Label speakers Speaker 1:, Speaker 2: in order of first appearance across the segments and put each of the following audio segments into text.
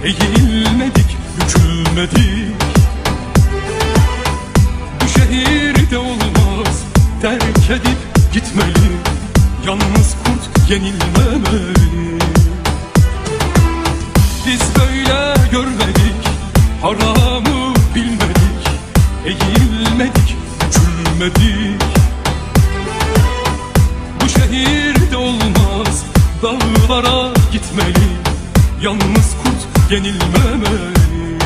Speaker 1: eğilmedik, bükülmedik. Bu şehirde olmaz, terk edip gitmeli. Yalnız kurt yenilmemeli. Biz böyle görmedik, haramı bilmedik. Eğilmedik, bükülmedik. Bu şehirde olmaz, dağlara gitmeli. Yalnız kurt yenilmemeli.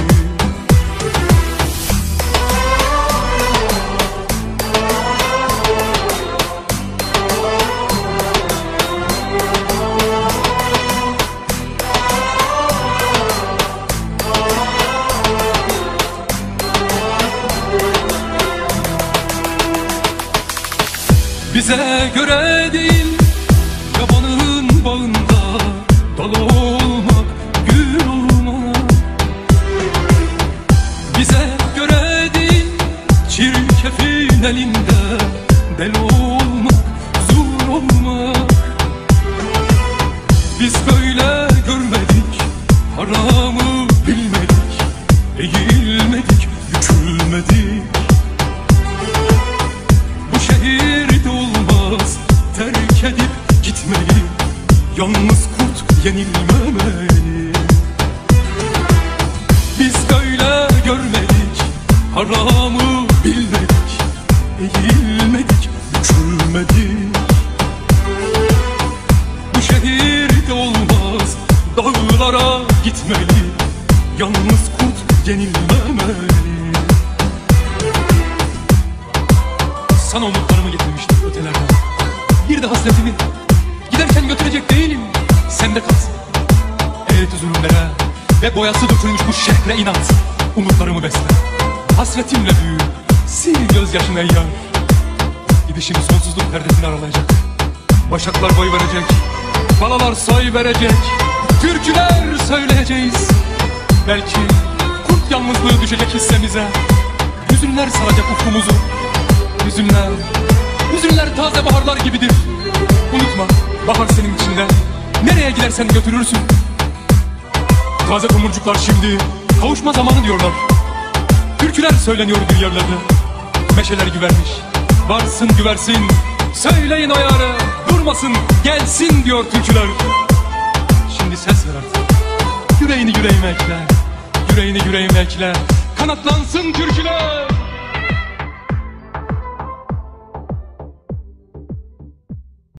Speaker 1: Bize göre değil, yabanın bağında dal olmak, gül olmak. Bize göre değil, çirkefin elinde del olmak, zur olmak. Biz böyle görmedik, haramı bilmedik. Eğilmedik, bükülmedik. Bu şehirde olmaz, terk edip gitmeli. Yalnız kurt yenilmemeli. Biz böyle görmedik, haramı bilmedik. Eğilmedik, bükülmedik. Bu şehirde olmaz, dağlara gitmeli. Yalnız kurt yenilmemeli. Sana umutlarımı getirmiştim ötelerden. Bir de hasretimi giderken götürecek değilim, sende kalsın. Eğreti zulümlere ve boyası dökülmüş bu şehre inat. Umutlarımı besle, hasretimle büyü, sil gözyaşını ey yar. Gidişim sonsuzluk perdesini aralayacak. Başaklar boy verecek, balalar soy verecek. Türküler söyleyeceğiz. Belki kurt yalnızlığı düşecek hissemize. Hüzünler saracak ufkumuzu. Hüzünler, hüzünler taze baharlar gibidir. Unutma, bahar senin içinde. Nereye gidersen götürürsün. Taze tomurcuklar şimdi kavuşma zamanı diyorlar. Türküler söyleniyor bir yerlerde. Meşeler güvermiş, varsın güversin. Söyleyin o yâre, durmasın, gelsin diyor türküler. Şimdi ses ver artık, yüreğini yüreğime ekle. Yüreğini yüreğime ekle, kanatlansın türküler.